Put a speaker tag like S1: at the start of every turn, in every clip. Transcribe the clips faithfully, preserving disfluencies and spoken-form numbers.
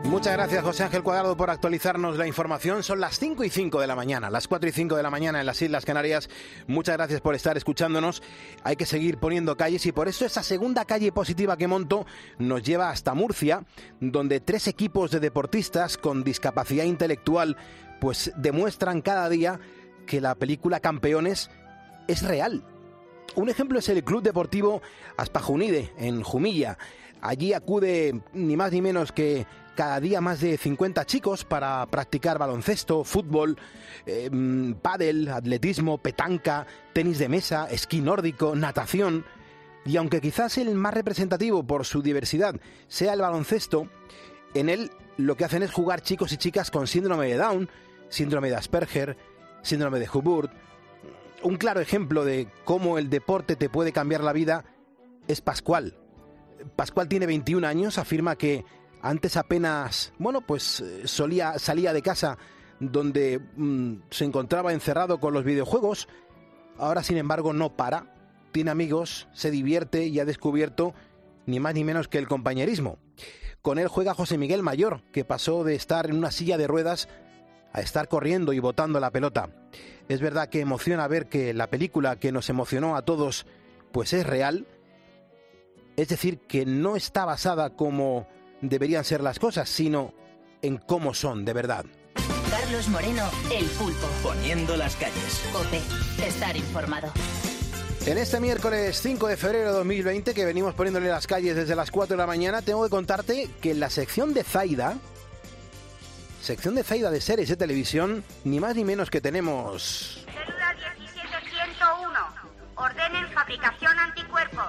S1: Muchas gracias, José Ángel Cuadrado, por actualizarnos la información. Son las cinco y cinco de la mañana, las cuatro y cinco de la mañana en las Islas Canarias. Muchas gracias por estar escuchándonos. Hay que seguir poniendo calles y por eso esa segunda calle positiva que monto nos lleva hasta Murcia, donde tres equipos de deportistas con discapacidad intelectual pues demuestran cada día que la película Campeones es real. Un ejemplo es el Club Deportivo Aspajunide, en Jumilla. Allí acude ni más ni menos que cada día más de cincuenta chicos para practicar baloncesto, fútbol, eh, pádel, atletismo, petanca, tenis de mesa, esquí nórdico, natación. Y aunque quizás el más representativo por su diversidad sea el baloncesto, en él lo que hacen es jugar chicos y chicas con síndrome de Down, síndrome de Asperger, síndrome de Hubbard. Un claro ejemplo de cómo el deporte te puede cambiar la vida es Pascual. Pascual tiene veintiún años, afirma que antes apenas, bueno, pues solía, salía de casa donde mmm, se encontraba encerrado con los videojuegos. Ahora, sin embargo, no para. Tiene amigos, se divierte y ha descubierto ni más ni menos que el compañerismo. Con él juega José Miguel Mayor, que pasó de estar en una silla de ruedas a estar corriendo y botando la pelota. Es verdad que emociona ver que la película que nos emocionó a todos, pues es real. Es decir, que no está basada como deberían ser las cosas, sino en cómo son de verdad.
S2: Carlos Moreno, El Pulpo.
S3: Poniendo las calles.
S2: COPE. Estar informado.
S1: En este miércoles cinco de febrero de dos mil veinte, que venimos poniéndole las calles desde las cuatro de la mañana, tengo que contarte que en la sección de Zaida, sección de Zaida de series de televisión, ni más ni menos que tenemos...
S4: Célula diecisiete ciento uno. Ordenen fabricación anticuerpos.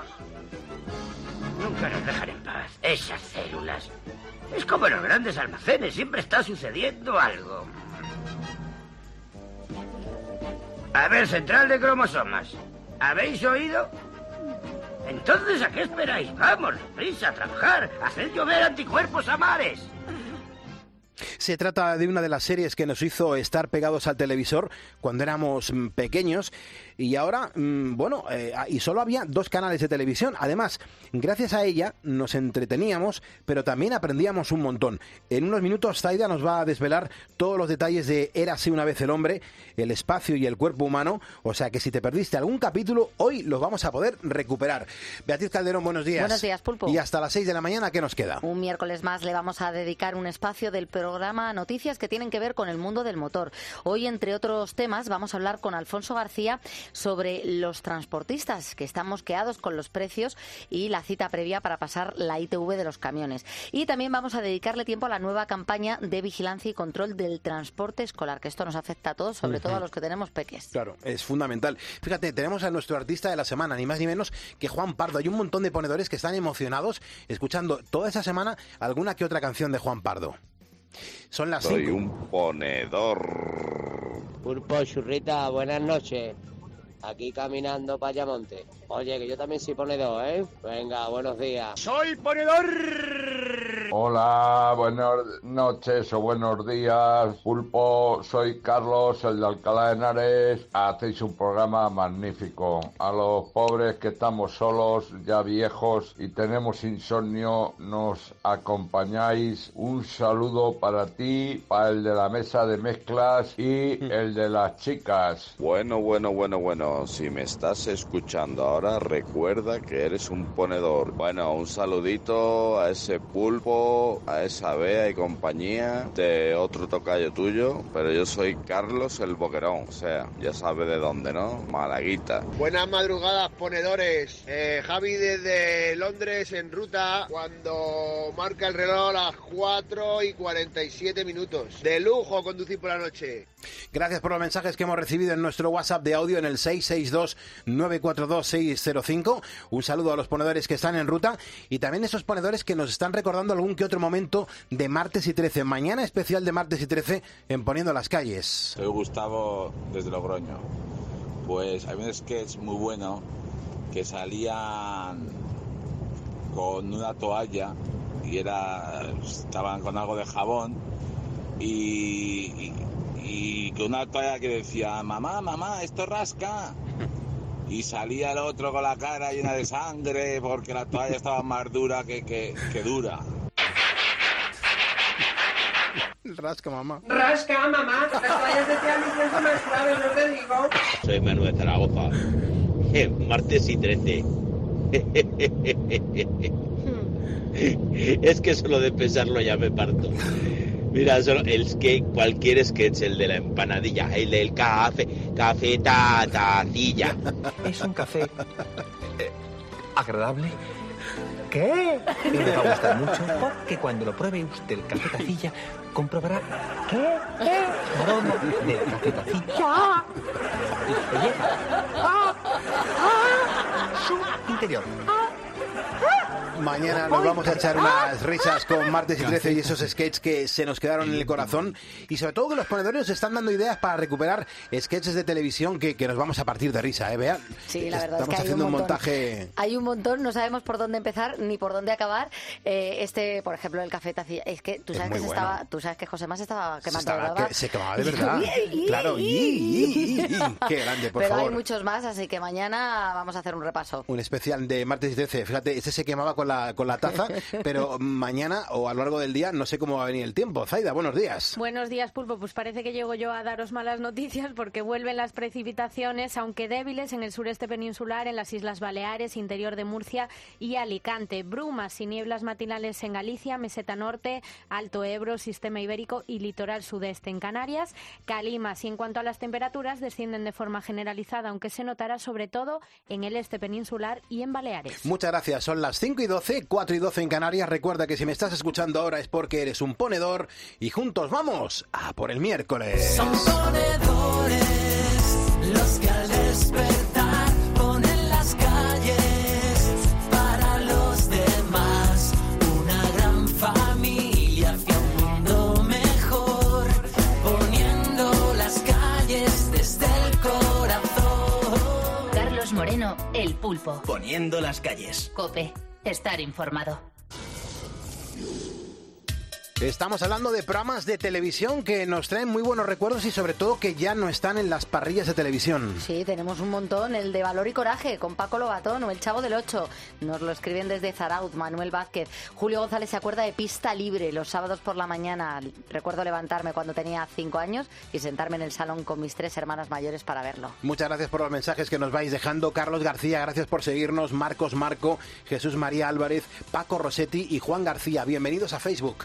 S5: Nunca nos dejan en paz, esas células. Es como en los grandes almacenes, siempre está sucediendo algo. A ver, central de cromosomas. ¿Habéis oído? Entonces, ¿a qué esperáis? Vamos, prisa, a trabajar, a hacer llover anticuerpos a mares.
S1: Se trata de una de las series que nos hizo estar pegados al televisor cuando éramos pequeños y ahora, bueno, eh, y solo había dos canales de televisión. Además, gracias a ella nos entreteníamos, pero también aprendíamos un montón. En unos minutos Zaida nos va a desvelar todos los detalles de Érase una vez el hombre, el espacio y el cuerpo humano, o sea que si te perdiste algún capítulo, hoy los vamos a poder recuperar. Beatriz Calderón, buenos días.
S6: Buenos días, Pulpo.
S1: Y hasta las seis de la mañana, ¿qué nos queda?
S6: Un miércoles más le vamos a dedicar un espacio del programa a noticias que tienen que ver con el mundo del motor. Hoy, entre otros temas, vamos a hablar con Alfonso García sobre los transportistas que están mosqueados con los precios y la cita previa para pasar la I T V de los camiones. Y también vamos a dedicarle tiempo a la nueva campaña de vigilancia y control del transporte escolar, que esto nos afecta a todos, sobre uh-huh. todo a los que tenemos peques.
S1: Claro, es fundamental. Fíjate, tenemos a nuestro artista de la semana, ni más ni menos que Juan Pardo. Hay un montón de ponedores que están emocionados escuchando toda esa semana alguna que otra canción de Juan Pardo. Son las
S7: Soy
S1: cinco.
S7: un ponedor.
S8: Pulpo, churrita, buenas noches. Aquí caminando para Ayamonte. Oye, que yo también soy ponedor, ¿eh? Venga, buenos días.
S5: ¡Soy ponedor!
S9: Hola, buenas noches o buenos días, Pulpo. Soy Carlos, el de Alcalá de Henares. Hacéis un programa magnífico. A los pobres que estamos solos, ya viejos y tenemos insomnio, nos acompañáis. Un saludo para ti, para el de la mesa de mezclas y el de las chicas.
S7: Bueno, bueno, bueno, bueno. Si me estás escuchando ahora, recuerda que eres un ponedor. Bueno, un saludito a ese Pulpo, a esa Bea y compañía, de otro tocayo tuyo, pero yo soy Carlos el Boquerón, o sea, ya sabes de dónde, ¿no? Malaguita.
S10: Buenas madrugadas, ponedores. Eh, Javi desde Londres en ruta cuando marca el reloj a las cuatro y cuarenta y siete minutos. De lujo conducir por la noche.
S1: Gracias por los mensajes que hemos recibido en nuestro WhatsApp de audio en el seis seis dos nueve cuatro dos seis cero cinco. Un saludo a los ponedores que están en ruta y también esos ponedores que nos están recordando algún que otro momento de martes y trece. Mañana especial de martes y trece en Poniendo las Calles.
S11: Soy Gustavo desde Logroño. Pues hay un sketch muy bueno que salían con una toalla y era estaban con algo de jabón y, y, y con una toalla que decía mamá, mamá, esto rasca. Y salía el otro con la cara llena de sangre porque la toalla estaba más dura que, que, que dura.
S1: Rasca, mamá.
S3: Rasca, mamá. Las toallas de tía Luis son más suaves, no te digo.
S12: Soy Manu de Zaragoza. Eh, martes y trece. Es que solo de pensarlo ya me parto. Mira, solo el sketch, cualquier sketch, el de la empanadilla, el del café, café, ta, tacilla.
S13: Es un café eh, agradable. ¿Qué? Y me va a gustar mucho porque cuando lo pruebe usted el café tacilla, comprobará ¿qué? ¿Qué? Aroma del café tacilla. Y belleza. Ah, ah, su interior.
S1: Mañana nos vamos a echar unas risas con Martes y trece y esos sketches que se nos quedaron en el corazón. Y sobre todo que los ponedores nos están dando ideas para recuperar sketches de televisión que, que nos vamos a partir de risa, ¿eh? Vean.
S6: Sí, la verdad
S1: Estamos
S6: es que hay
S1: haciendo
S6: un,
S1: un
S6: montón,
S1: montaje...
S6: Hay un montón, no sabemos por dónde empezar ni por dónde acabar. Eh, este, por ejemplo, el café tacilla. Es que tú sabes que se bueno. estaba, tú sabes que José Más estaba quemando
S1: se estaba,
S6: la
S1: que, Se quemaba de verdad. Claro, y, y, y, y. Qué grande, por
S6: Pero
S1: favor.
S6: hay muchos más, así que mañana vamos a hacer un repaso.
S1: Un especial de Martes y trece. Fíjate, ese se quemaba con la, con la taza, pero mañana o a lo largo del día no sé cómo va a venir el tiempo. Zaida, buenos días.
S14: Buenos días, Pulpo. Pues parece que llego yo a daros malas noticias porque vuelven las precipitaciones, aunque débiles, en el sureste peninsular, en las Islas Baleares, interior de Murcia y Alicante. Brumas y nieblas matinales en Galicia, Meseta Norte, Alto Ebro, Sistema Ibérico y litoral sudeste en Canarias. Calimas. Y en cuanto a las temperaturas, descienden de forma generalizada, aunque se notará sobre todo en el este peninsular y en Baleares.
S1: Muchas gracias. Son las cinco y doce, cuatro y doce en Canarias. Recuerda que si me estás escuchando ahora es porque eres un ponedor y juntos vamos a por el miércoles.
S15: Son ponedores los que al despertar ponen las calles para los demás. Una gran familia hacia un mundo mejor, poniendo las calles desde el corazón.
S2: Carlos Moreno, El Pulpo.
S13: Poniendo las calles.
S2: COPE. Estar informado.
S1: Estamos hablando de programas de televisión que nos traen muy buenos recuerdos y sobre todo que ya no están en las parrillas de televisión.
S6: Sí, tenemos un montón. El de Valor y Coraje con Paco Lobatón o El Chavo del Ocho. Nos lo escriben desde Zarauz, Manuel Vázquez. Julio González se acuerda de Pista Libre los sábados por la mañana. Recuerdo levantarme cuando tenía cinco años y sentarme en el salón con mis tres hermanas mayores para verlo.
S1: Muchas gracias por los mensajes que nos vais dejando. Carlos García, gracias por seguirnos. Marcos Marco, Jesús María Álvarez, Paco Rossetti y Juan García. Bienvenidos a Facebook.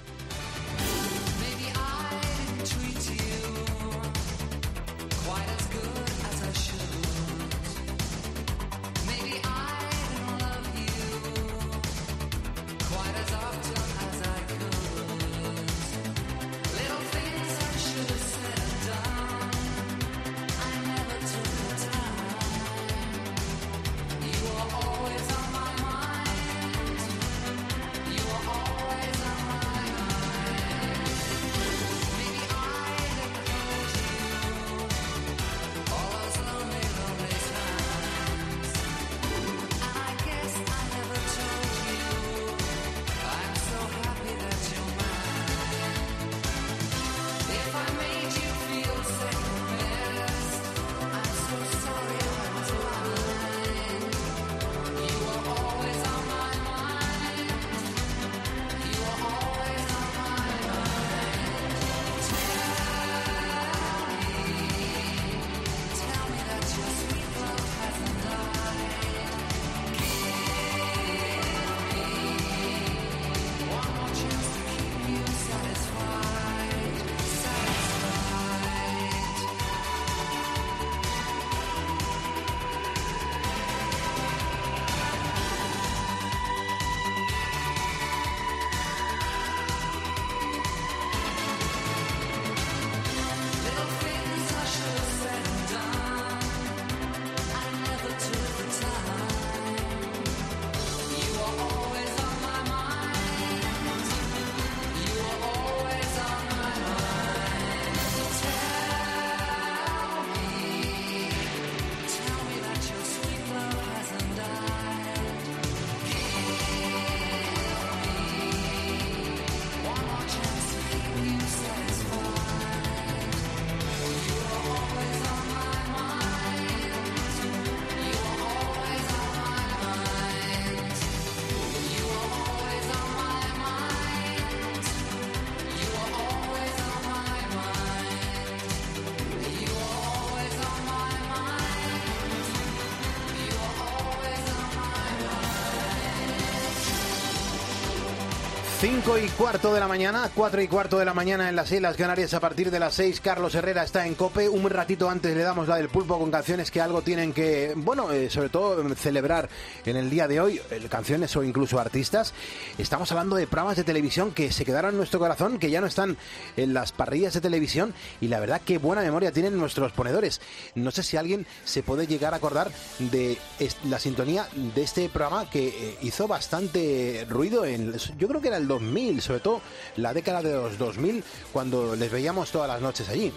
S1: Cinco y cuarto de la mañana, cuatro y cuarto de la mañana en las Islas Canarias. A partir de las seis, Carlos Herrera está en COPE. Un ratito antes le damos la del pulpo con canciones que algo tienen que, bueno, eh, sobre todo celebrar en el día de hoy, eh, canciones o incluso artistas. Estamos hablando de programas de televisión que se quedaron en nuestro corazón, que ya no están en las parrillas de televisión, y la verdad qué buena memoria tienen nuestros ponedores. No sé si alguien se puede llegar a acordar de la sintonía de este programa que eh, hizo bastante ruido en, yo creo que era el dos mil, sobre todo la década de los dos mil, cuando les veíamos todas las noches allí.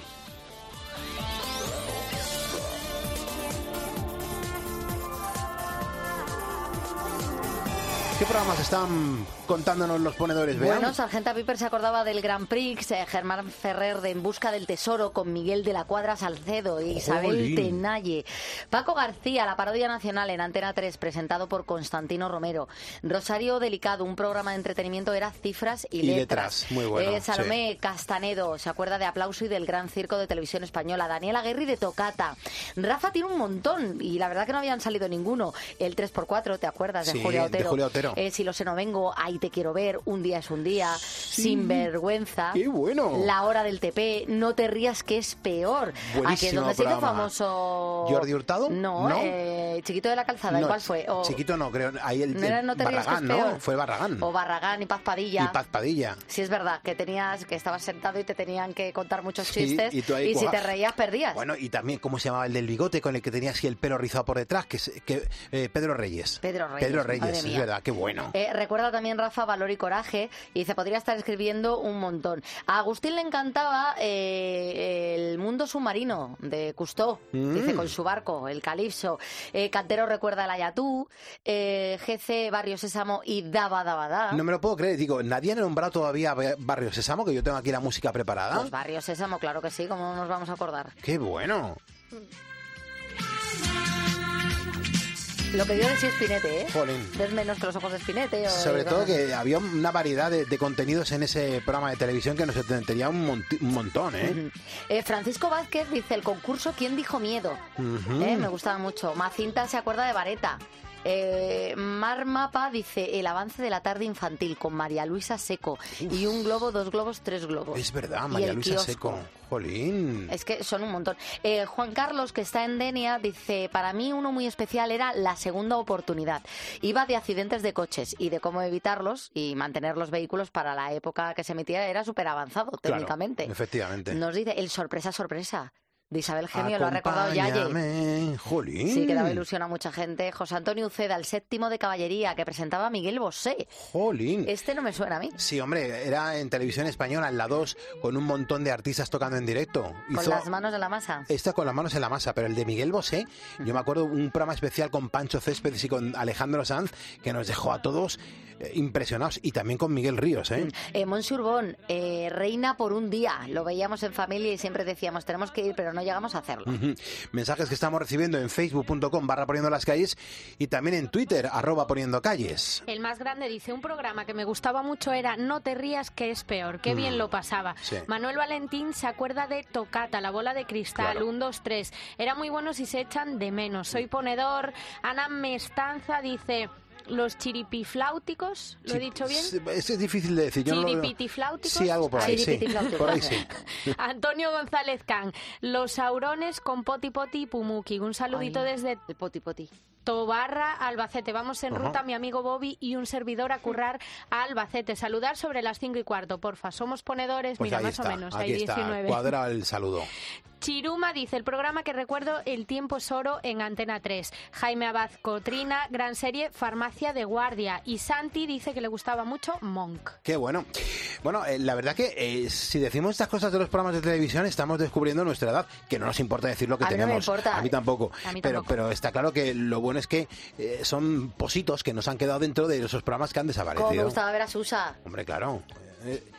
S1: ¿Qué programas están contándonos los ponedores? Veamos.
S6: Bueno, Sargenta Piper se acordaba del Grand Prix, eh, Germán Ferrer de En busca del tesoro con Miguel de la Cuadra Salcedo e Isabel
S1: Jolín.
S6: Tenalle. Paco García, la parodia nacional en Antena tres, presentado por Constantino Romero. Rosario Delicado, un programa de entretenimiento, era Cifras y,
S1: Y
S6: Letras.
S1: letras, muy bueno,
S6: Eh, Salomé Castanedo, se acuerda de Aplauso y del Gran Circo de Televisión Española. Daniela Guerri de Tocata. Rafa tiene un montón y la verdad que no habían salido ninguno. El tres por cuatro, ¿te acuerdas? De
S1: Sí,
S6: Julia Otero.
S1: de Julia Otero.
S6: Eh, si lo sé no vengo, Ahí te quiero ver, Un día es un día, Sinvergüenza,
S1: ¡Qué bueno!
S6: La hora del T P, No te rías que es peor.
S1: Buenísimo
S6: Aquí es donde se hizo
S1: programa.
S6: famoso...
S1: ¿Jordi Hurtado?
S6: No,
S1: ¿No?
S6: Eh, Chiquito de la Calzada,
S1: No,
S6: ¿cuál fue? O,
S1: Chiquito no, creo. Ahí el,
S6: ¿No era No te rías que es
S1: Barragán,
S6: peor?
S1: ¿no? Fue Barragán.
S6: O Barragán y Paz Padilla.
S1: Y Paz Padilla.
S6: Sí, es verdad, que tenías, que estabas sentado y te tenían que contar muchos
S1: Sí,
S6: chistes
S1: y tú ahí,
S6: si
S1: ¡buah!
S6: te reías perdías.
S1: Bueno, y también, ¿cómo se llamaba el del bigote con el que tenía así el pelo rizado por detrás? Que, es- que eh, Pedro Reyes.
S6: Pedro Reyes,
S1: Pedro
S6: madre
S1: Reyes, es
S6: mía.
S1: verdad, qué bueno.
S6: Eh, recuerda también Rafa Valor y Coraje y dice, podría estar escribiendo un montón. A Agustín le encantaba eh, el mundo submarino de Cousteau,
S1: Mm.
S6: dice, con su barco, el Calipso. Eh, Cantero recuerda el Ayatú, eh, G C, Barrio Sésamo y Daba Daba Da.
S1: No me lo puedo creer, digo, nadie ha nombrado todavía Barrio Sésamo, que yo tengo aquí la música preparada.
S6: Pues Barrio Sésamo, claro que sí, ¿cómo no nos vamos a acordar?
S1: ¡Qué bueno!
S6: Lo que dio de sí Spinete, ¿eh?
S1: Jolín.
S6: Ves menos que los ojos de Spinete. O
S1: Sobre
S6: de
S1: todo
S6: cosas así.
S1: que había una variedad de, de contenidos en ese programa de televisión que nos entretenía un, monti- un montón, ¿eh?
S6: Ujú. Eh, Francisco Vázquez dice, el concurso ¿Quién dijo miedo?
S1: Ujú.
S6: Eh, me gustaba mucho. Macinta se acuerda de Vareta. Eh, Mar Mapa dice el avance de la tarde infantil con María Luisa Seco. Y un globo, dos globos, tres globos.
S1: Es verdad,
S6: Y
S1: María
S6: el
S1: Luisa
S6: kiosco.
S1: Seco. Jolín.
S6: Es que son un montón. Eh, Juan Carlos, que está en Denia, dice, para mí uno muy especial era La Segunda Oportunidad. Iba de accidentes de coches y de cómo evitarlos y mantener los vehículos para la época que se emitía. Era súper avanzado
S1: Claro,
S6: técnicamente.
S1: efectivamente.
S6: Nos dice el sorpresa, sorpresa. De Isabel Gemio, lo ha recordado Yaye.
S1: Acompáñame, jolín.
S6: Sí, que daba ilusión a mucha gente. José Antonio Uceda, el séptimo de caballería, que presentaba a Miguel Bosé.
S1: Jolín.
S6: Este no me suena a mí.
S1: Sí, hombre, era en televisión española, en la dos, con un montón de artistas tocando en directo.
S6: Con las manos en la masa.
S1: Esta con las manos en la masa, pero el de Miguel Bosé, yo me acuerdo un programa especial con Pancho Céspedes y con Alejandro Sanz, que nos dejó a todos eh, impresionados, y también con Miguel Ríos, ¿eh?
S6: Eh, Monsi Urbón, eh, Reina por un día. Lo veíamos en familia y siempre decíamos, tenemos que ir, pero no llegamos a hacerlo.
S1: Ujú. Mensajes que estamos recibiendo en facebook punto com barra poniendo las calles y también en Twitter, arroba poniendo calles.
S14: El más grande dice, un programa que me gustaba mucho era No te rías que es peor, qué
S1: Mm,
S14: bien lo pasaba.
S1: sí.
S14: Manuel Valentín se acuerda de Tocata, La bola de cristal,
S1: Claro.
S14: un, dos, tres. Era muy bueno si se echan de menos. Soy ponedor. Ana Mestanza dice... Los chiripifláuticos, ¿lo he
S1: Sí,
S14: dicho bien?
S1: sí, Es, es difícil de decir. Yo no lo-
S14: ¿Chiripitifláuticos?
S1: Sí, algo por ahí, sí.
S6: Chiripitifláuticos.
S1: Por ahí sí.
S14: Antonio González Can, Los saurones con Poti Poti y Pumuki. Un saludito
S6: Ay,
S14: desde
S6: el Poti Poti.
S14: Tobarra, Albacete. Vamos en
S1: Ajá.
S14: ruta, mi amigo Bobby y un servidor a currar a Albacete. Saludar sobre las cinco y cuarto, porfa. Somos ponedores,
S1: Pues
S14: mira,
S1: ahí
S14: más
S1: está,
S14: o menos.
S1: aquí
S14: Hay
S1: está,
S14: diecinueve.
S1: cuadra el saludo.
S14: Chiruma dice, el programa que recuerdo, El tiempo es oro en Antena tres. Jaime Abad Cotrina, gran serie, Farmacia de Guardia. Y Santi dice que le gustaba mucho Monk.
S1: Qué bueno. Bueno, eh, la verdad que eh, si decimos estas cosas de los programas de televisión estamos descubriendo nuestra edad, que no nos importa decir lo que
S6: A mí no me
S1: tenemos.
S6: importa.
S1: A mí tampoco.
S6: A mí
S1: pero,
S6: tampoco.
S1: pero está claro que lo bueno es que eh, son positos que nos han quedado dentro de esos programas que han
S6: Como me
S1: desaparecido.
S6: gustaba ver a Susa.
S1: Hombre, claro. Eh,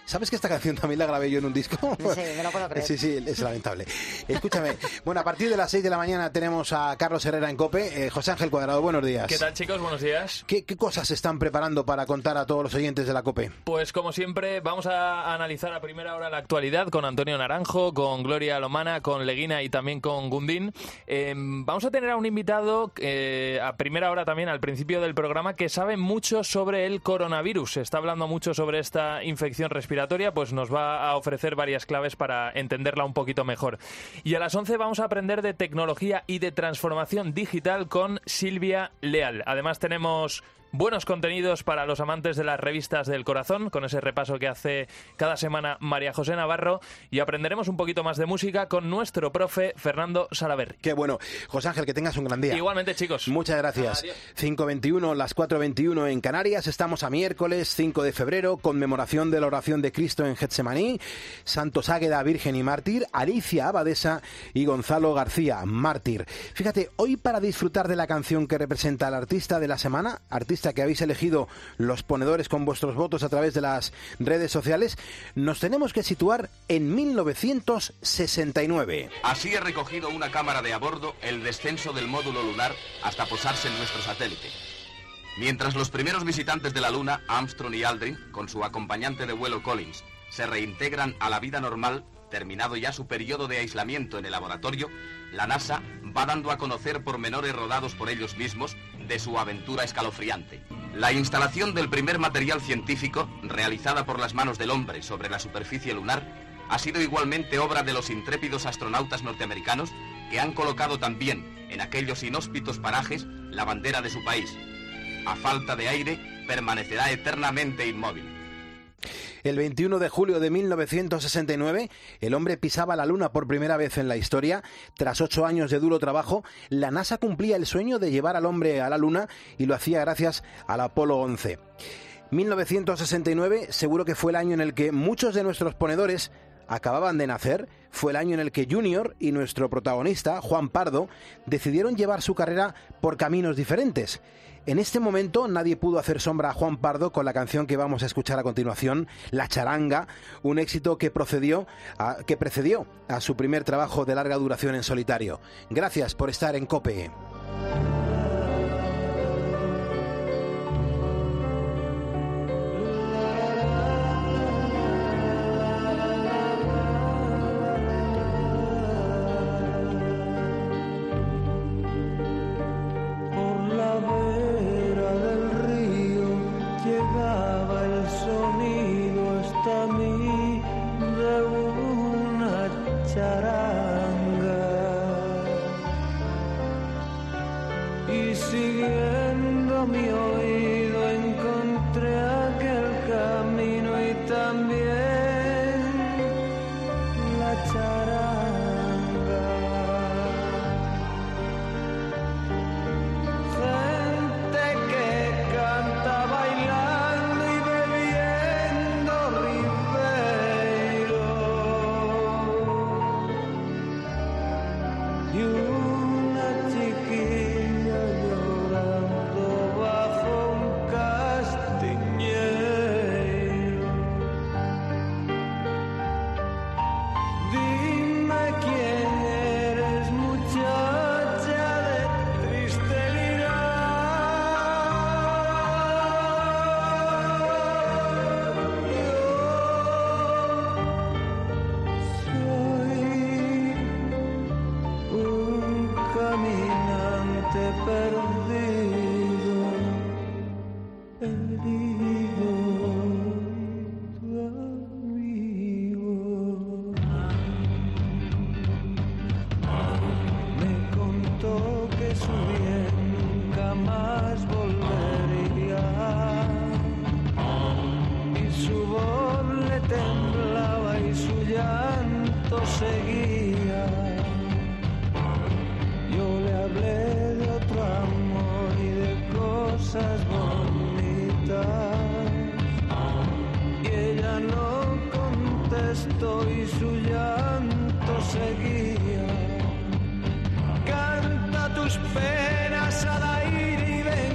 S1: ¿Sabes que esta canción también la grabé yo en un disco?
S6: Sí, me lo puedo creer.
S1: Sí, sí, es lamentable. Escúchame, bueno, a partir de las seis de la mañana tenemos a Carlos Herrera en COPE. Eh, José Ángel Cuadrado, buenos días.
S16: ¿Qué tal, chicos? Buenos días.
S1: ¿Qué, ¿Qué cosas se están preparando para contar a todos los oyentes de la COPE?
S16: Pues como siempre vamos a analizar a primera hora la actualidad con Antonio Naranjo, con Gloria Lomana, con Leguina y también con Gundín. Eh, vamos a tener a un invitado eh, a primera hora también, al principio del programa, que sabe mucho sobre el coronavirus. Se está hablando mucho sobre esta infección respiratoria, pues nos va a ofrecer varias claves para entenderla un poquito mejor. Y a las once vamos a aprender de tecnología y de transformación digital con Silvia Leal. Además tenemos buenos contenidos para los amantes de las revistas del corazón, con ese repaso que hace cada semana María José Navarro, y aprenderemos un poquito más de música con nuestro profe Fernando Salaverry.
S1: Qué bueno. José Ángel, que tengas un gran día.
S16: Igualmente, chicos.
S1: Muchas gracias. cinco veintiuno, las cuatro veintiuno en Canarias. Estamos a miércoles cinco de febrero, conmemoración de la oración de Cristo en Getsemaní. Santos Águeda, Virgen y Mártir. Alicia Abadesa y Gonzalo García, Mártir. Fíjate, hoy para disfrutar de la canción que representa al artista de la semana, artista que habéis elegido los ponedores con vuestros votos a través de las redes sociales, nos tenemos que situar en mil novecientos sesenta y nueve.
S17: Así ha recogido una cámara de a bordo el descenso del módulo lunar hasta posarse en nuestro satélite. Mientras los primeros visitantes de la Luna, Armstrong y Aldrin, con su acompañante de vuelo Collins, se reintegran a la vida normal, terminado ya su periodo de aislamiento en el laboratorio, la NASA va dando a conocer pormenores rodados por ellos mismos de su aventura escalofriante. La instalación del primer material científico, realizada por las manos del hombre sobre la superficie lunar, ha sido igualmente obra de los intrépidos astronautas norteamericanos que han colocado también en aquellos inhóspitos parajes la bandera de su país. A falta de aire, permanecerá eternamente inmóvil.
S1: El veintiuno de julio de mil novecientos sesenta y nueve, el hombre pisaba la Luna por primera vez en la historia. Tras ocho años de duro trabajo, la NASA cumplía el sueño de llevar al hombre a la Luna y lo hacía gracias al Apolo once. mil novecientos sesenta y nueve seguro que fue el año en el que muchos de nuestros ponedores acababan de nacer. Fue el año en el que Junior y nuestro protagonista, Juan Pardo, decidieron llevar su carrera por caminos diferentes. En este momento nadie pudo hacer sombra a Juan Pardo con la canción que vamos a escuchar a continuación, La Charanga, un éxito que, procedió a, que precedió a su primer trabajo de larga duración en solitario. Gracias por estar en COPE.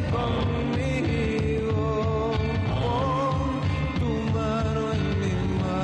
S15: Conmigo, pon tu mano en mi mano.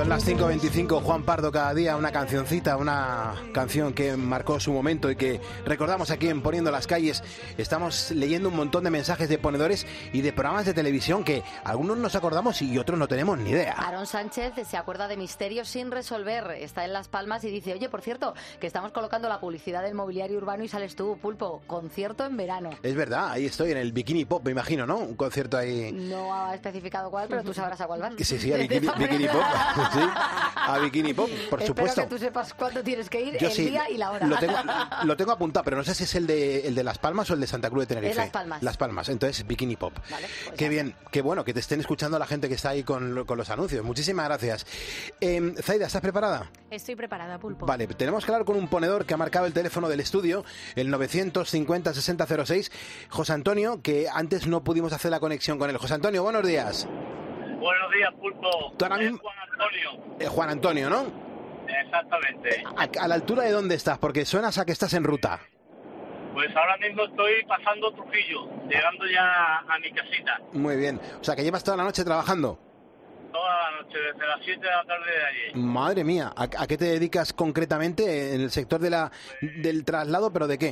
S1: Son las cinco veinticinco, Juan Pardo cada día, una cancioncita, una canción que marcó su momento y que recordamos aquí en Poniendo las Calles. Estamos leyendo un montón de mensajes de ponedores y de programas de televisión que algunos nos acordamos y otros no tenemos ni idea.
S6: Aarón Sánchez se acuerda de Misterios sin resolver, está en Las Palmas y dice, oye, por cierto, que estamos colocando la publicidad del mobiliario urbano y sales tú, Pulpo, concierto en verano.
S1: Es verdad, ahí estoy en el Bikini Pop, me imagino, ¿no? Un concierto ahí...
S6: No ha especificado cuál, pero tú sabrás a cuál van.
S1: Sí, sí, a Bikini, Bikini Pop. Sí, a Bikini Pop, por
S6: Espero
S1: supuesto.
S6: que tú sepas cuándo tienes que ir,
S1: Yo
S6: el
S1: sí,
S6: día y la hora.
S1: Lo tengo, lo tengo apuntado, pero no sé si es el de, el de Las Palmas o el de Santa Cruz de Tenerife.
S6: Es Las Palmas.
S1: Las Palmas, entonces Bikini Pop.
S6: Vale, pues
S1: qué bien, qué bueno que te estén escuchando la gente que está ahí con, con los anuncios. Muchísimas gracias. Eh, Zaida, ¿estás preparada?
S14: Estoy preparada, Pulpo.
S1: Vale, tenemos que hablar con un ponedor que ha marcado el teléfono del estudio, el novecientos cincuenta sesenta cero seis, José Antonio, que antes no pudimos hacer la conexión con él. José Antonio, buenos días.
S18: Buenos días, Pulpo.
S1: Tú ahora
S18: Es
S1: mismo-
S18: Juan Antonio.
S1: Eh, Juan Antonio, ¿no?
S18: Exactamente.
S1: A, a la altura de dónde estás, porque suenas a que estás en ruta.
S18: Pues ahora mismo estoy pasando Trujillo, llegando ya a mi casita.
S1: Muy bien. O sea, que llevas toda la noche trabajando.
S18: Toda la noche, desde las siete de la tarde de ayer.
S1: Madre mía, ¿a, a qué te dedicas concretamente en el sector de la del traslado, pero de qué?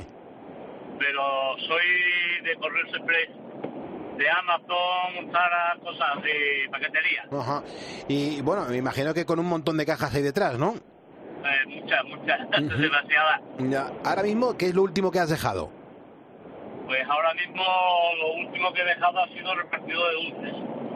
S18: Pero soy de Correos Express, de Amazon, Zara, cosas de paquetería.
S1: Ajá. Y bueno, me imagino que con un montón de cajas ahí detrás, ¿no?
S18: Eh, muchas, muchas,
S1: Ujú.
S18: demasiadas.
S1: Ya. Ahora mismo, ¿qué es lo último que has dejado?
S18: Pues ahora mismo lo último que he dejado ha sido repartido de dulces.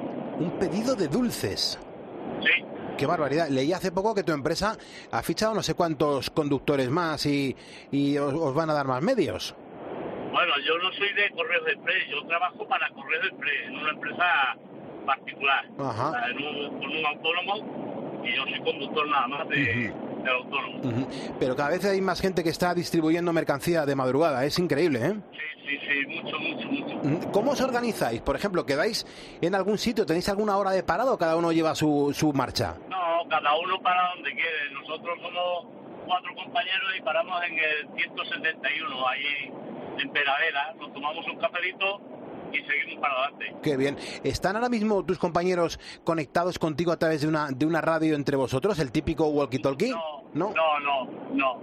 S1: Un pedido de dulces.
S18: Sí.
S1: Qué barbaridad. Leí hace poco que tu empresa ha fichado no sé cuántos conductores más y, y os, os van a dar más medios.
S18: Bueno, yo no soy de Correos Express, yo trabajo para Correos Express, en una empresa particular,
S1: Ajá.
S18: o sea, en un- con un autónomo, y yo soy conductor nada más de, del autónomo.
S1: Ujú. Pero cada vez hay más gente que está distribuyendo mercancía de madrugada. Es increíble, ¿eh?
S18: Sí, sí, sí, mucho, mucho, mucho.
S1: Mm, ¿Cómo os organizáis? Por ejemplo, ¿quedáis en algún sitio? ¿Tenéis alguna hora de parado o cada uno lleva su, su marcha?
S18: No, cada uno para donde quiere. Nosotros somos cuatro compañeros y paramos en el ciento setenta y uno, ahí en Peradera. Nos tomamos un cafelito y seguimos para adelante.
S1: Qué bien. ¿Están ahora mismo tus compañeros conectados contigo a través de una, de una radio entre vosotros, el típico walkie-talkie?
S18: No, no, no, no.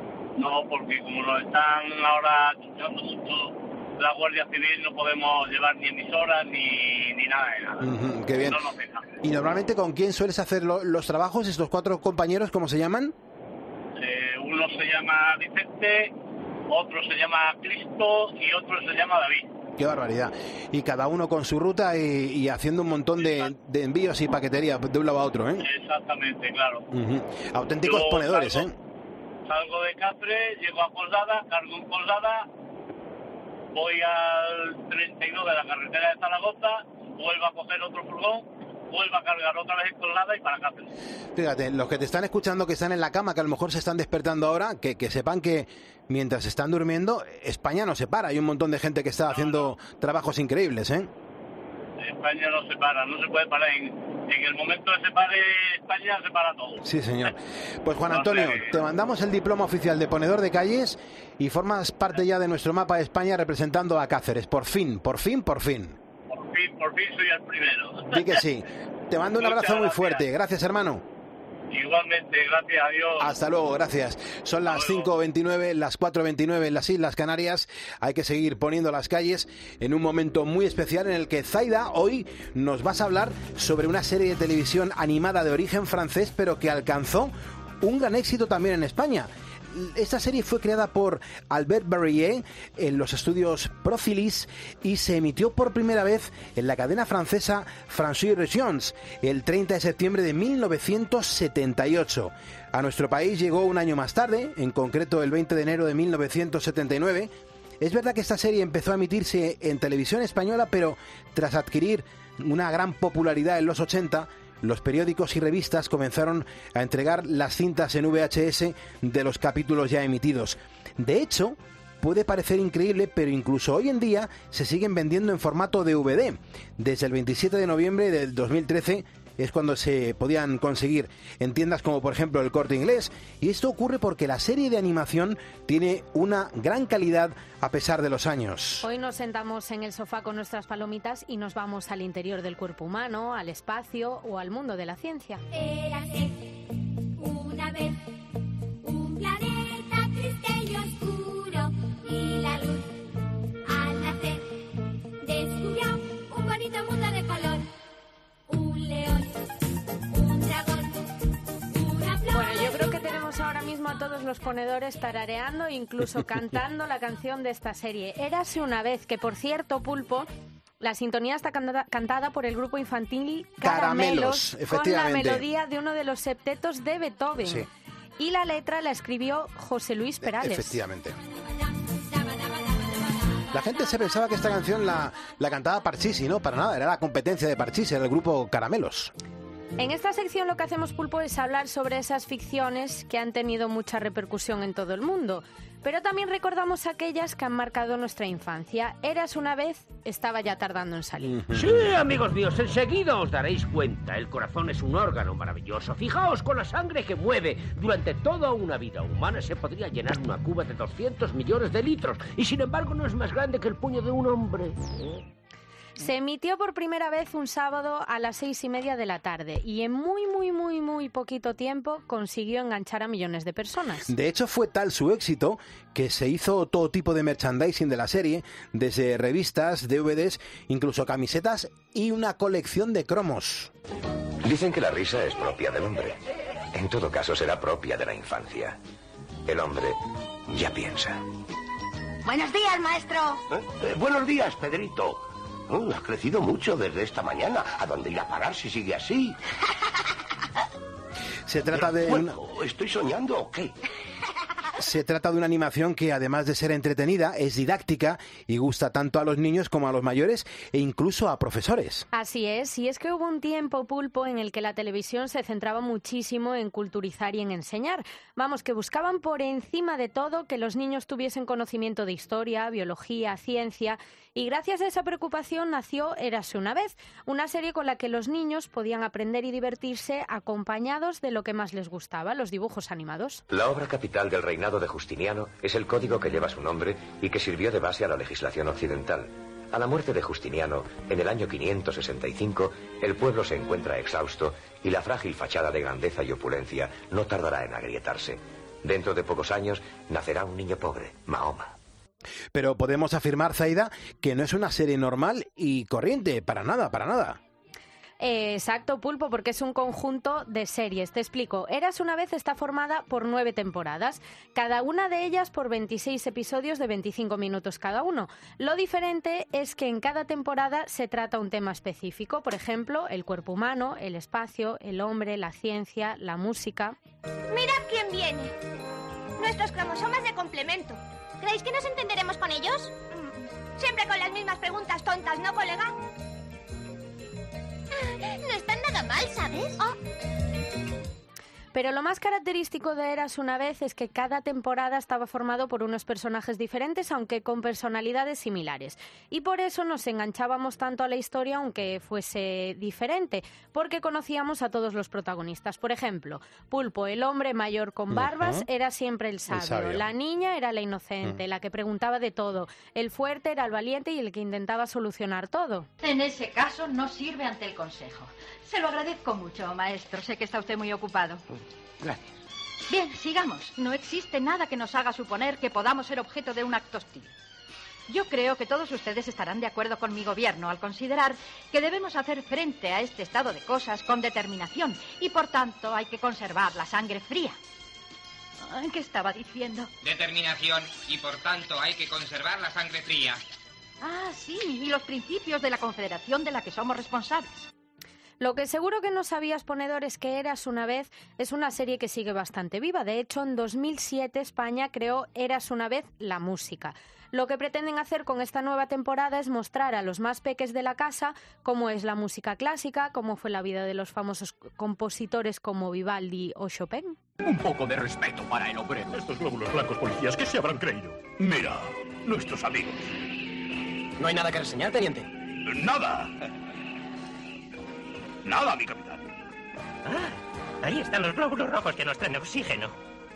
S18: No, porque como nos están ahora chuchando todo la Guardia Civil, no podemos llevar ni emisoras ni, ni nada de nada.
S1: Ujú, qué bien.
S18: No nos dejan.
S1: ¿Y normalmente con quién sueles hacer lo- los trabajos, estos cuatro compañeros, cómo se llaman?
S18: Eh, uno se llama Vicente, otro se llama Cristo y otro se llama David.
S1: Qué barbaridad. Y cada uno con su ruta y, y haciendo un montón de, de envíos y paquetería de un lado a otro, ¿eh?
S18: Exactamente, claro.
S1: Ujú. Auténticos
S18: Yo
S1: ponedores,
S18: salgo-
S1: ¿eh?
S18: Salgo de Cáceres, llego a Colzada, cargo en Colzada, voy al treinta y dos de la carretera de Zaragoza, vuelvo a coger otro furgón, vuelvo a cargar otra vez en Colzada y para Cáceres.
S1: Fíjate, los que te están escuchando, que están en la cama, que a lo mejor se están despertando ahora, que, que sepan que mientras están durmiendo, España no se para. Hay un montón de gente que está haciendo trabajos increíbles, ¿eh?
S18: España no se para, no se puede parar. En, en el momento que se pare España, se para todo.
S1: Sí, señor. Pues Juan
S18: O sea
S1: Antonio,
S18: que-
S1: te mandamos el diploma oficial de ponedor de calles y formas parte ya de nuestro mapa de España representando a Cáceres. Por fin, por fin, por fin.
S18: Por fin, por fin soy el primero.
S1: Di que sí. Te mando un
S18: Muchas
S1: abrazo muy
S18: gracias.
S1: fuerte. Gracias, hermano.
S18: Igualmente, gracias a Dios.
S1: Hasta luego, gracias. Son las cinco veintinueve, las cuatro veintinueve en las Islas Canarias. Hay que seguir poniendo las calles en un momento muy especial en el que Zaida hoy nos vas a hablar sobre una serie de televisión animada de origen francés, pero que alcanzó un gran éxito también en España. Esta serie fue creada por Albert Barrier en los estudios Profilis y se emitió por primera vez en la cadena francesa France Regions el treinta de septiembre de mil novecientos setenta y ocho. A nuestro país llegó un año más tarde, en concreto el veinte de enero de mil novecientos setenta y nueve. Es verdad que esta serie empezó a emitirse en televisión española, pero tras adquirir una gran popularidad en los ochenta, los periódicos y revistas comenzaron a entregar las cintas en V H S de los capítulos ya emitidos. De hecho, puede parecer increíble, pero incluso hoy en día se siguen vendiendo en formato D V D. Desde el veintisiete de noviembre del dos mil trece es cuando se podían conseguir en tiendas como por ejemplo el Corte Inglés, y esto ocurre porque la serie de animación tiene una gran calidad a pesar de los años.
S14: Hoy nos sentamos en el sofá con nuestras palomitas y nos vamos al interior del cuerpo humano, al espacio o al mundo de la ciencia.
S15: Érase una vez un planeta triste y oscuro, y la luz al nacer descubrió un bonito mundo de color. Un león, un dragón, una flor.
S14: Bueno, yo creo que tenemos ahora mismo a todos los ponedores tarareando e incluso cantando la canción de esta serie. Érase una vez, que por cierto, Pulpo, la sintonía está cantada, cantada por el grupo infantil Caramelos,
S1: Caramelos,
S14: con la
S1: efectivamente.
S14: melodía de uno de los septetos de Beethoven.
S1: Sí.
S14: Y la letra la escribió José Luis Perales.
S1: Efectivamente. La gente se pensaba que esta canción la, la cantaba Parchís, y no, para nada, era la competencia de Parchís, era el grupo Caramelos.
S14: En esta sección lo que hacemos, Pulpo, es hablar sobre esas ficciones que han tenido mucha repercusión en todo el mundo. Pero también recordamos aquellas que han marcado nuestra infancia. Eras una vez, estaba ya tardando en salir.
S5: Sí, amigos míos, enseguida os daréis cuenta. El corazón es un órgano maravilloso. Fijaos, con la sangre que mueve durante toda una vida humana se podría llenar una cuba de doscientos millones de litros. Y sin embargo no es más grande que el puño de un hombre.
S14: Se emitió por primera vez un sábado a las seis y media de la tarde y en muy, muy, muy, muy poquito tiempo consiguió enganchar a millones de personas.
S1: De hecho, fue tal su éxito que se hizo todo tipo de merchandising de la serie, desde revistas, D V Ds, incluso camisetas y una colección de cromos.
S19: Dicen que la risa es propia del hombre. En todo caso, será propia de la infancia. El hombre ya piensa.
S4: Buenos días, maestro.
S20: ¿Eh? Eh, buenos días, Pedrito. Oh, has crecido mucho desde esta mañana. ¿A dónde irá a parar si sigue así?
S1: Se trata de...
S20: Bueno, ¿estoy soñando o qué?
S1: Se trata de una animación que, además de ser entretenida, es didáctica y gusta tanto a los niños como a los mayores e incluso a profesores.
S14: Así es, y es que hubo un tiempo, Pulpo, en el que la televisión se centraba muchísimo en culturizar y en enseñar. Vamos, que buscaban por encima de todo que los niños tuviesen conocimiento de historia, biología, ciencia, y gracias a esa preocupación nació Érase una vez, una serie con la que los niños podían aprender y divertirse acompañados de lo que más les gustaba, los dibujos animados.
S19: La obra capital del reinado de Justiniano es el código que lleva su nombre y que sirvió de base a la legislación occidental. A la muerte de Justiniano, en el año quinientos sesenta y cinco, el pueblo se encuentra exhausto y la frágil fachada de grandeza y opulencia no tardará en agrietarse. Dentro de pocos años nacerá un niño pobre, Mahoma.
S1: Pero podemos afirmar, Zaida, que no es una serie normal y corriente, para nada, para nada.
S14: Eh, exacto, Pulpo, porque es un conjunto de series. Te explico. Érase una vez está formada por nueve temporadas, cada una de ellas por veintiséis episodios de veinticinco minutos cada uno. Lo diferente es que en cada temporada se trata un tema específico, por ejemplo, el cuerpo humano, el espacio, el hombre, la ciencia, la música.
S4: Mirad quién viene. Nuestros cromosomas de complemento. ¿Creéis que nos entenderemos con ellos? Siempre con las mismas preguntas tontas, ¿no, colega? No están nada mal, ¿sabes? Oh.
S14: Pero lo más característico de Érase una vez es que cada temporada estaba formado por unos personajes diferentes, aunque con personalidades similares. Y por eso nos enganchábamos tanto a la historia, aunque fuese diferente, porque conocíamos a todos los protagonistas. Por ejemplo, Pulpo, el hombre mayor con barbas, uh-huh. era siempre el sabio. el sabio. La niña era la inocente, uh-huh. la que preguntaba de todo. El fuerte era el valiente y el que intentaba solucionar todo.
S21: En ese caso no sirve ante el consejo. Se lo agradezco mucho, maestro. Sé que está usted muy ocupado.
S20: Gracias.
S21: Bien, sigamos. No existe nada que nos haga suponer que podamos ser objeto de un acto hostil. Yo creo que todos ustedes estarán de acuerdo con mi gobierno al considerar que debemos hacer frente a este estado de cosas con determinación y, por tanto, hay que conservar la sangre fría. ¿Qué estaba diciendo?
S22: Determinación y, por tanto, hay que conservar la sangre fría.
S21: Ah, sí, y los principios de la Confederación de la que somos responsables.
S14: Lo que seguro que no sabías, ponedor, es que Érase una vez es una serie que sigue bastante viva. De hecho, en dos mil siete España creó Érase una vez la música. Lo que pretenden hacer con esta nueva temporada es mostrar a los más peques de la casa cómo es la música clásica, cómo fue la vida de los famosos compositores como Vivaldi o Chopin.
S23: Un poco de respeto para el hombre. Estos glóbulos blancos policías, ¿qué se habrán creído? Mira, nuestros amigos.
S13: ¿No hay nada que reseñar, teniente?
S23: ¡Nada! Nada, mi capitán. Ah, ahí están los glóbulos rojos que nos traen oxígeno.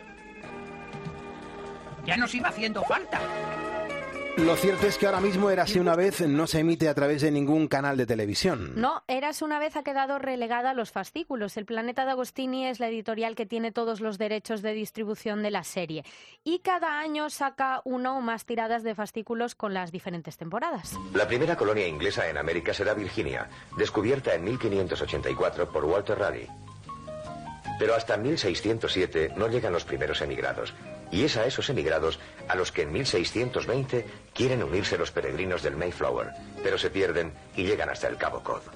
S23: Ya nos iba haciendo falta.
S1: Lo cierto es que ahora mismo Érase una vez no se emite a través de ningún canal de televisión.
S14: No, Érase una vez ha quedado relegada a los fascículos. El Planeta de Agostini es la editorial que tiene todos los derechos de distribución de la serie. Y cada año saca una o más tiradas de fascículos con las diferentes temporadas.
S19: La primera colonia inglesa en América será Virginia, descubierta en mil quinientos ochenta y cuatro por Walter Raleigh. Pero hasta mil seiscientos siete no llegan los primeros emigrados. Y es a esos emigrados a los que en mil seiscientos veinte quieren unirse los peregrinos del Mayflower, pero se pierden y llegan hasta el Cabo Cod.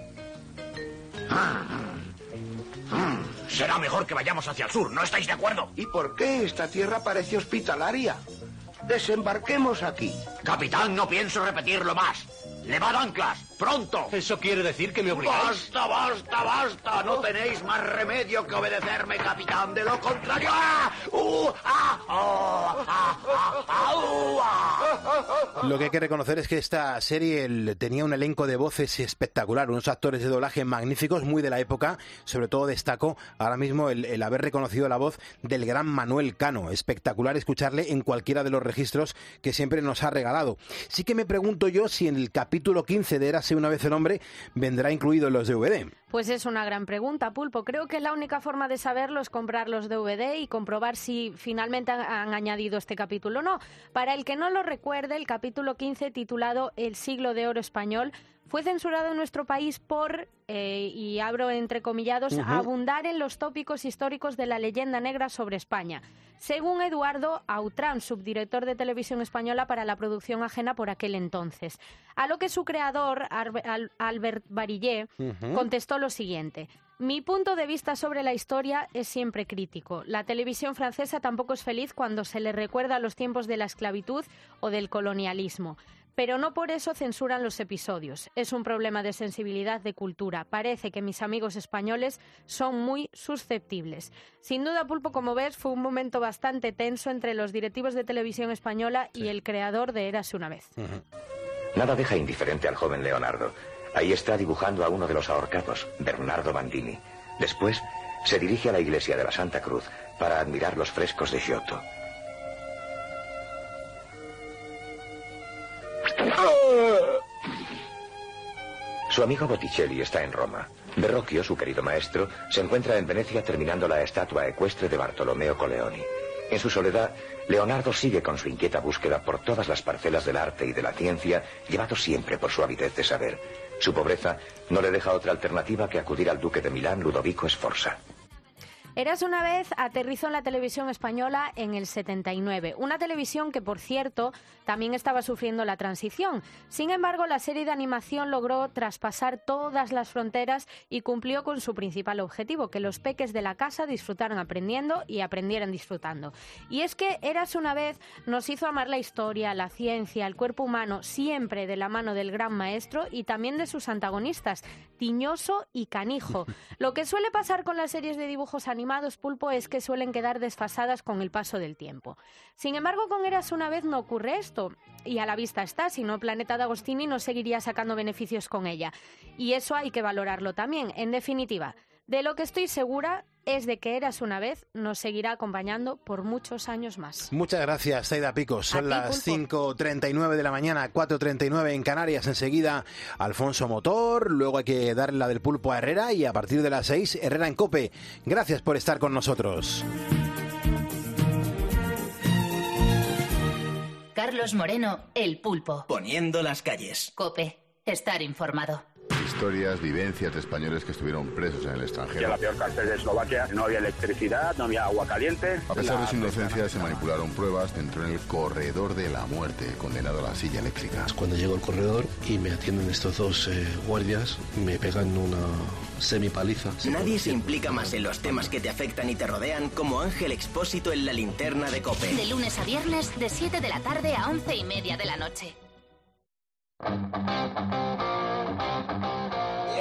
S20: Será mejor que vayamos hacia el sur, ¿no estáis de acuerdo? ¿Y por qué esta tierra parece hospitalaria? Desembarquemos aquí. Capitán, no pienso repetirlo más. ¡Levad anclas! ¡Pronto!
S13: ¿Eso quiere decir que me obligáis?
S20: ¡Basta, basta, basta! No tenéis más remedio que obedecerme, capitán. De lo contrario... ¡Ah! ¡Uh! ¡Ah! ¡Oh! ¡Ah! ¡Ah! ¡Ah! ¡Uh! ¡Ah!
S1: Lo que hay que reconocer es que esta serie el, tenía un elenco de voces espectacular, unos actores de doblaje magníficos, muy de la época. Sobre todo destaco ahora mismo el, el haber reconocido la voz del gran Manuel Cano. Espectacular escucharle en cualquiera de los registros que siempre nos ha regalado. Sí que me pregunto yo si en el capítulo quince de Érase una vez el hombre vendrá incluido en los D V D.
S14: Pues es una gran pregunta, Pulpo. Creo que la única forma de saberlo es comprar los D V D y comprobar si finalmente han, han añadido este capítulo o no. Para el que no lo recuerde, el capítulo quince, titulado El siglo de oro español, fue censurado en nuestro país por, eh, y abro entrecomillados, uh-huh. abundar en los tópicos históricos de la leyenda negra sobre España. Según Eduardo Autrán, subdirector de Televisión Española para la producción ajena por aquel entonces. A lo que su creador, Albert Barillé, uh-huh. contestó lo siguiente: mi punto de vista sobre la historia es siempre crítico. La televisión francesa tampoco es feliz cuando se le recuerda los tiempos de la esclavitud o del colonialismo. Pero no por eso censuran los episodios. Es un problema de sensibilidad, de cultura. Parece que mis amigos españoles son muy susceptibles. Sin duda, Pulpo, como ves, fue un momento bastante tenso entre los directivos de Televisión Española sí. y el creador de Érase una vez.
S19: Uh-huh. Nada deja indiferente al joven Leonardo. Ahí está dibujando a uno de los ahorcados, Bernardo Bandini. Después se dirige a la iglesia de la Santa Cruz para admirar los frescos de Giotto. Su amigo Botticelli está en Roma. Verrocchio, su querido maestro, se encuentra en Venecia terminando la estatua ecuestre de Bartolomeo Colleoni. En su soledad, Leonardo sigue con su inquieta búsqueda por todas las parcelas del arte y de la ciencia, llevado siempre por su avidez de saber. Su pobreza no le deja otra alternativa que acudir al duque de Milán, Ludovico Sforza.
S14: Érase una vez aterrizó en la televisión española en el setenta y nueve, una televisión que, por cierto, también estaba sufriendo la transición. Sin embargo, la serie de animación logró traspasar todas las fronteras y cumplió con su principal objetivo, que los peques de la casa disfrutaran aprendiendo y aprendieran disfrutando. Y es que Érase una vez nos hizo amar la historia, la ciencia, el cuerpo humano, siempre de la mano del gran maestro y también de sus antagonistas, Tiñoso y Canijo. Lo que suele pasar con las series de dibujos animados Animados, Pulpo, es que suelen quedar desfasadas con el paso del tiempo. Sin embargo, con Érase una vez no ocurre esto, y a la vista está, si no Planeta de Agostini no seguiría sacando beneficios con ella. Y eso hay que valorarlo también. En definitiva, de lo que estoy segura es de que Érase una vez nos seguirá acompañando por muchos años más.
S1: Muchas gracias, Zaida Picos. Son
S14: ti,
S1: las cinco treinta y nueve de la mañana, cuatro treinta y nueve en Canarias. Enseguida, Alfonso Motor. Luego hay que darle la del pulpo a Herrera. Y a partir de las seis, Herrera en COPE. Gracias por estar con nosotros.
S2: Carlos Moreno, El Pulpo.
S7: Poniendo las calles.
S2: COPE. Estar informado.
S8: Historias, vivencias de españoles que estuvieron presos en el extranjero.
S9: En la peor cárcel de Eslovaquia no había electricidad, no había agua caliente.
S8: A pesar de su inocencia, se manipularon pruebas, entró en el corredor de la muerte, condenado a la silla eléctrica.
S24: Cuando llego al corredor y me atienden estos dos eh, guardias, me pegan una semipaliza.
S7: Nadie se implica más en los temas que te afectan y te rodean como Ángel Expósito en La Linterna de COPE.
S2: De lunes a viernes, de siete de la tarde a once y media de la noche.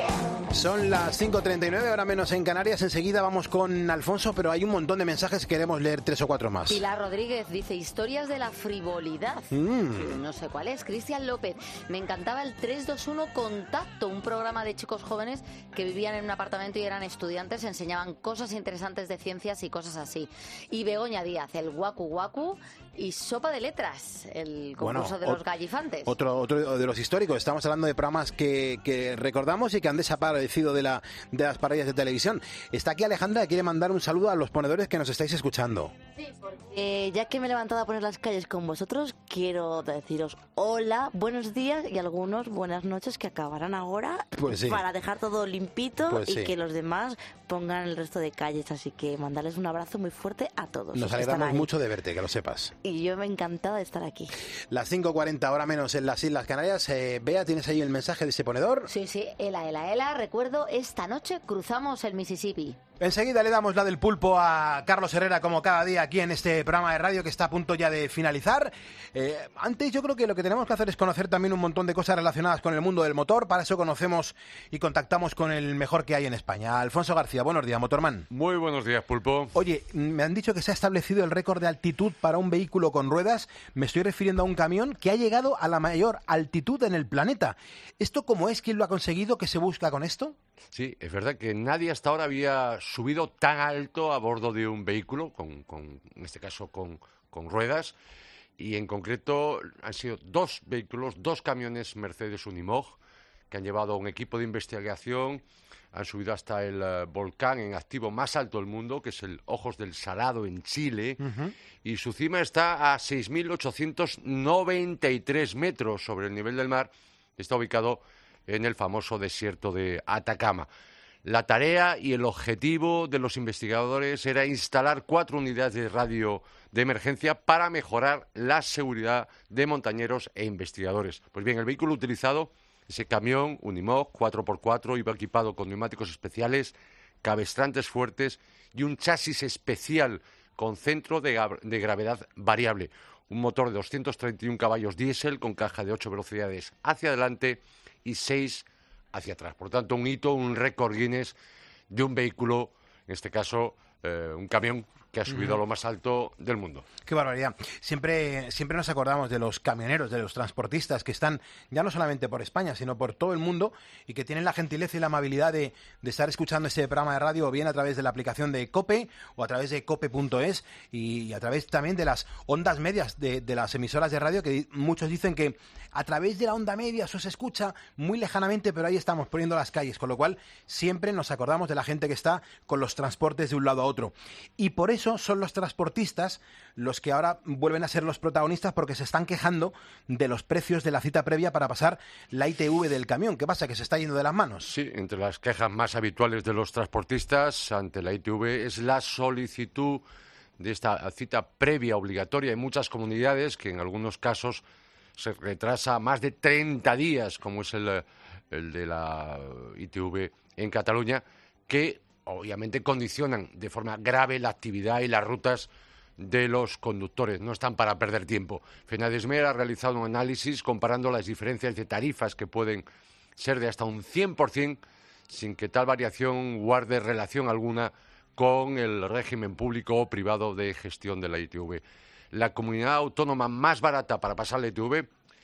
S1: Son las cinco treinta y nueve, hora menos en Canarias. Enseguida vamos con Alfonso, pero hay un montón de mensajes. Queremos leer tres o cuatro más.
S6: Pilar Rodríguez dice, historias de la frivolidad.
S1: Mm.
S6: No sé cuál es. Cristian López, me encantaba el tres dos uno Contacto, un programa de chicos jóvenes que vivían en un apartamento y eran estudiantes, enseñaban cosas interesantes de ciencias y cosas así. Y Begoña Díaz, el Guacu Guacu y Sopa de Letras, el concurso
S1: Bueno,
S6: de los gallifantes.
S1: Otro, otro de los históricos. Estamos hablando de programas que, que recordamos y que han desaparecido de, la, de las parrillas de televisión. Está aquí Alejandra, que quiere mandar un saludo a los ponedores que nos estáis escuchando.
S3: Sí, porque eh, ya que me he levantado a poner las calles con vosotros, quiero deciros hola, buenos días y algunos buenas noches que acabarán ahora,
S1: pues sí,
S3: para dejar todo limpito
S1: pues
S3: y
S1: sí,
S3: que los demás pongan el resto de calles. Así que mandarles un abrazo muy fuerte a todos.
S1: Nos alegramos mucho de verte, que lo sepas.
S3: Y yo me encantada de estar aquí.
S1: Las cinco cuarenta, hora menos en las Islas Canarias. Eh, Bea, ¿tienes ahí el mensaje de ese ponedor?
S6: Sí, sí, ela, ela, ela. Recuerdo, esta noche cruzamos el Mississippi.
S1: Enseguida le damos la del pulpo a Carlos Herrera, como cada día aquí en este programa de radio que está a punto ya de finalizar. Eh, antes yo creo que lo que tenemos que hacer es conocer también un montón de cosas relacionadas con el mundo del motor. Para eso conocemos y contactamos con el mejor que hay en España. Alfonso García, buenos días, Motorman.
S10: Muy buenos días, pulpo.
S1: Oye, me han dicho que se ha establecido el récord de altitud para un vehículo con ruedas. Me estoy refiriendo a un camión que ha llegado a la mayor altitud en el planeta. ¿Esto cómo es? ¿Quién lo ha conseguido? ¿Qué se busca con esto?
S10: Sí, es verdad que nadie hasta ahora había subido tan alto a bordo de un vehículo, con, con, en este caso con, con ruedas, y en concreto han sido dos vehículos, dos camiones Mercedes Unimog, que han llevado un equipo de investigación, han subido hasta el uh, volcán en activo más alto del mundo, que es el Ojos del Salado en Chile, uh-huh. y su cima está a seis mil ochocientos noventa y tres metros sobre el nivel del mar, está ubicado en el famoso desierto de Atacama. La tarea y el objetivo de los investigadores era instalar cuatro unidades de radio de emergencia para mejorar la seguridad de montañeros e investigadores. Pues bien, el vehículo utilizado, ese camión Unimog cuatro por cuatro, iba equipado con neumáticos especiales, cabestrantes fuertes y un chasis especial con centro de, de gravedad variable. Un motor de doscientos treinta y uno caballos diésel con caja de ocho velocidades hacia adelante y seis hacia atrás. Por tanto, un hito, un récord Guinness de un vehículo, en este caso, eh, un camión que ha subido a lo más alto del mundo.
S1: Qué barbaridad. Siempre, siempre nos acordamos de los camioneros, de los transportistas que están ya no solamente por España, sino por todo el mundo y que tienen la gentileza y la amabilidad de, de estar escuchando este programa de radio o bien a través de la aplicación de COPE o a través de cope punto es y, y a través también de las ondas medias de, de las emisoras de radio, que muchos dicen que a través de la onda media eso se escucha muy lejanamente, pero ahí estamos poniendo las calles, con lo cual siempre nos acordamos de la gente que está con los transportes de un lado a otro. Y por eso son los transportistas los que ahora vuelven a ser los protagonistas, porque se están quejando de los precios de la cita previa para pasar la I T V del camión. ¿Qué pasa? ¿Que se está yendo de las manos?
S10: Sí, entre las quejas más habituales de los transportistas ante la I T V es la solicitud de esta cita previa obligatoria en muchas comunidades, que en algunos casos se retrasa más de treinta días, como es el, el de la I T V en Cataluña, que obviamente condicionan de forma grave la actividad y las rutas de los conductores. No están para perder tiempo. Fenadismer ha realizado un análisis comparando las diferencias de tarifas que pueden ser de hasta un cien por ciento sin que tal variación guarde relación alguna con el régimen público o privado de gestión de la I T V. La comunidad autónoma más barata para pasar la I T V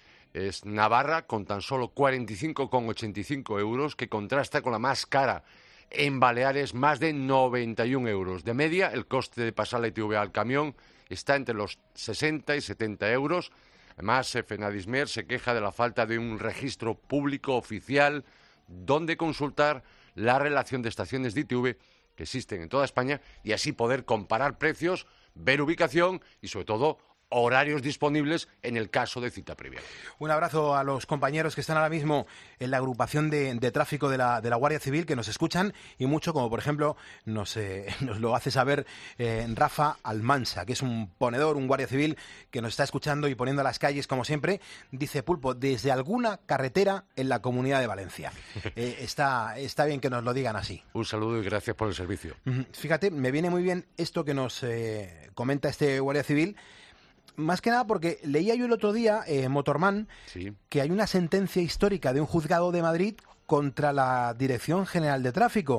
S10: es Navarra, con tan solo cuarenta y cinco coma ochenta y cinco euros, que contrasta con la más cara en Baleares, más de noventa y un euros. De media, el coste de pasar la I T V al camión está entre los sesenta y setenta euros. Además, Fenadismer se queja de la falta de un registro público oficial donde consultar la relación de estaciones de I T V que existen en toda España y así poder comparar precios, ver ubicación y, sobre todo, horarios disponibles en el caso de cita previa.
S1: Un abrazo a los compañeros que están ahora mismo en la agrupación de, de tráfico de la, de la Guardia Civil, que nos escuchan y mucho, como por ejemplo nos, eh, nos lo hace saber eh, Rafa Almansa, que es un ponedor, un guardia civil que nos está escuchando y poniendo a las calles como siempre. Dice Pulpo, desde alguna carretera en la Comunidad de Valencia. Eh, está, está bien que nos lo digan así.
S10: Un saludo y gracias por el servicio.
S1: Fíjate, me viene muy bien esto que nos eh, comenta este guardia civil. Más que nada porque leía yo el otro día, eh, Motorman,
S10: sí,
S1: que hay una sentencia histórica de un juzgado de Madrid contra la Dirección General de Tráfico.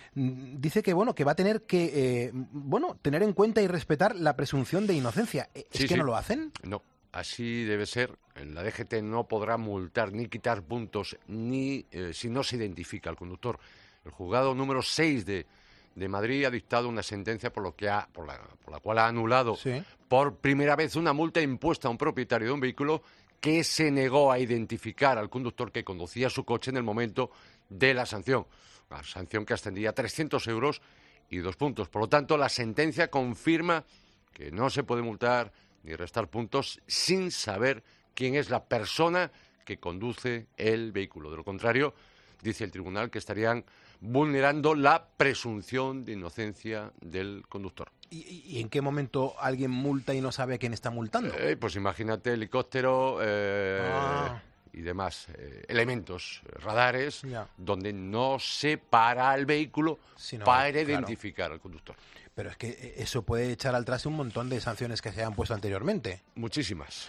S1: Dice que bueno que va a tener que eh, bueno tener en cuenta y respetar la presunción de inocencia. ¿Es
S10: Sí,
S1: que
S10: sí.
S1: no lo hacen?
S10: No, así debe ser. La D G T no podrá multar ni quitar puntos ni eh, si no se identifica al conductor. El juzgado número seis de, de Madrid ha dictado una sentencia por, lo que ha, por, la, por la cual ha anulado
S1: Sí.
S10: por primera vez una multa impuesta a un propietario de un vehículo que se negó a identificar al conductor que conducía su coche en el momento de la sanción. Una sanción que ascendía a trescientos euros y dos puntos. Por lo tanto, la sentencia confirma que no se puede multar ni restar puntos sin saber quién es la persona que conduce el vehículo. De lo contrario, dice el tribunal que estarían vulnerando la presunción de inocencia del conductor.
S1: ¿Y, y en qué momento alguien multa y no sabe a quién está multando?
S10: Eh, pues imagínate helicóptero eh,
S1: Ah.
S10: y demás eh, elementos, eh, radares,
S1: Ya.
S10: donde no se para el vehículo
S1: Sí, no,
S10: para
S1: claro.
S10: identificar al conductor.
S1: Pero es que eso puede echar al traste un montón de sanciones que se han puesto anteriormente.
S10: Muchísimas.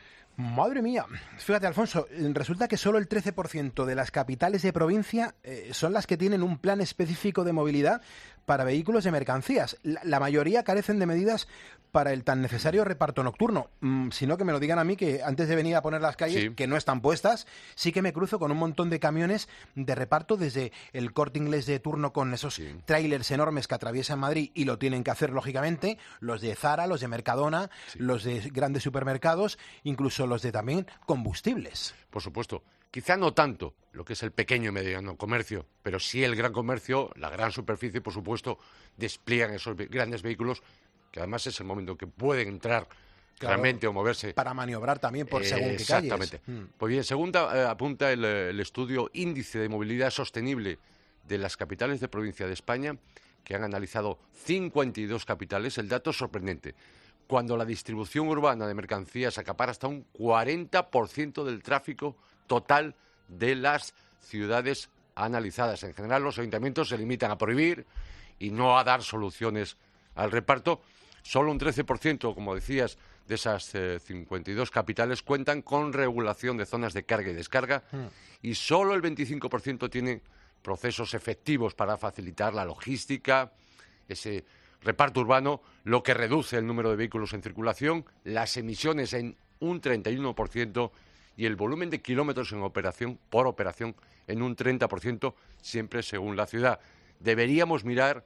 S1: Madre mía. Fíjate, Alfonso, resulta que solo el trece por ciento de las capitales de provincia eh, son las que tienen un plan específico de movilidad para vehículos de mercancías. La, la mayoría carecen de medidas para el tan necesario reparto nocturno. Mm, sino que me lo digan a mí, que antes de venir a poner las calles,
S10: Sí.
S1: que no están puestas, sí que me cruzo con un montón de camiones de reparto desde el Corte Inglés de turno con esos trailers enormes que atraviesan Madrid y lo tienen que hacer, lógicamente, los de Zara, los de Mercadona, los de grandes supermercados, incluso los de también combustibles.
S10: Por supuesto. Quizá no tanto lo que es el pequeño y mediano comercio, pero sí el gran comercio, la gran superficie, por supuesto, despliegan esos ve- grandes vehículos, que además es el momento en que pueden entrar
S1: Claro,
S10: realmente o moverse.
S1: Para maniobrar también por
S10: Eh,
S1: según qué calles.
S10: Exactamente.
S1: Mm.
S10: Pues bien, según ta- eh, apunta el, eh, el estudio Índice de Movilidad Sostenible de las capitales de provincia de España, que han analizado cincuenta y dos capitales, el dato es sorprendente. Cuando la distribución urbana de mercancías acapara hasta un cuarenta por ciento del tráfico total de las ciudades analizadas. En general, los ayuntamientos se limitan a prohibir y no a dar soluciones al reparto. Solo un trece por ciento, como decías, de esas eh, cincuenta y dos capitales cuentan con regulación de zonas de carga y descarga y solo el veinticinco por ciento tienen procesos efectivos para facilitar la logística, ese reparto urbano, lo que reduce el número de vehículos en circulación, las emisiones en un treinta y uno por ciento y el volumen de kilómetros en operación por operación en un treinta por ciento, siempre según la ciudad. Deberíamos mirar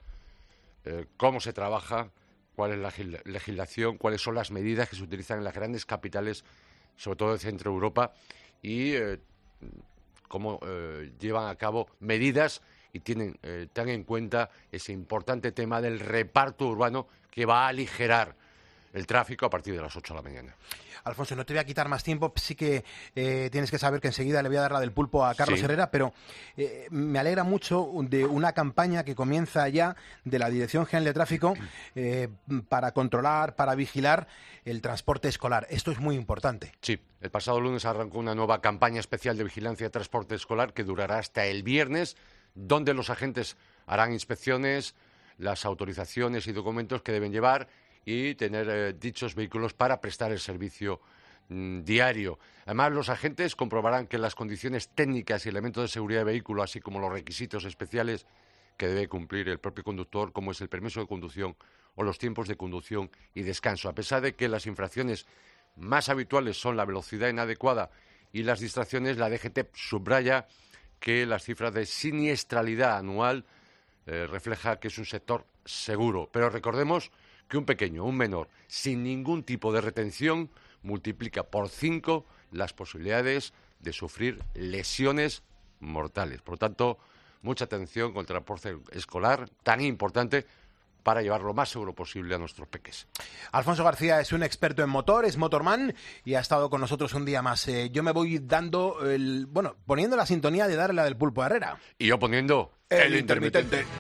S10: eh, cómo se trabaja, cuál es la gil- legislación, cuáles son las medidas que se utilizan en las grandes capitales, sobre todo de Centro Europa, y eh, cómo eh, llevan a cabo medidas y tienen eh, tan en cuenta ese importante tema del reparto urbano que va a aligerar el tráfico a partir de las ocho de la mañana.
S1: Alfonso, no te voy a quitar más tiempo, sí que eh, tienes que saber que enseguida le voy a dar la del pulpo a Carlos
S10: Sí.
S1: Herrera, pero eh, me alegra mucho de una campaña que comienza ya de la Dirección General de Tráfico eh, para controlar, para vigilar el transporte escolar. Esto es muy importante.
S10: Sí, el pasado lunes arrancó una nueva campaña especial de vigilancia de transporte escolar que durará hasta el viernes, donde los agentes harán inspecciones, las autorizaciones y documentos que deben llevar y tener eh, dichos vehículos para prestar el servicio mm, diario. Además, los agentes comprobarán que las condiciones técnicas y elementos de seguridad de vehículo, así como los requisitos especiales que debe cumplir el propio conductor, como es el permiso de conducción o los tiempos de conducción y descanso. A pesar de que las infracciones más habituales son la velocidad inadecuada y las distracciones, la D G T subraya que las cifras de siniestralidad anual eh, refleja que es un sector seguro. Pero recordemos que un pequeño, un menor, sin ningún tipo de retención, multiplica por cinco las posibilidades de sufrir lesiones mortales. Por lo tanto, mucha atención con el transporte escolar, tan importante para llevar lo más seguro posible a nuestros peques.
S1: Alfonso García es un experto en motor, es motorman y ha estado con nosotros un día más. Eh, yo me voy dando, el, bueno, poniendo la sintonía de darle la del pulpo a Herrera.
S10: Y yo poniendo
S1: el intermitente.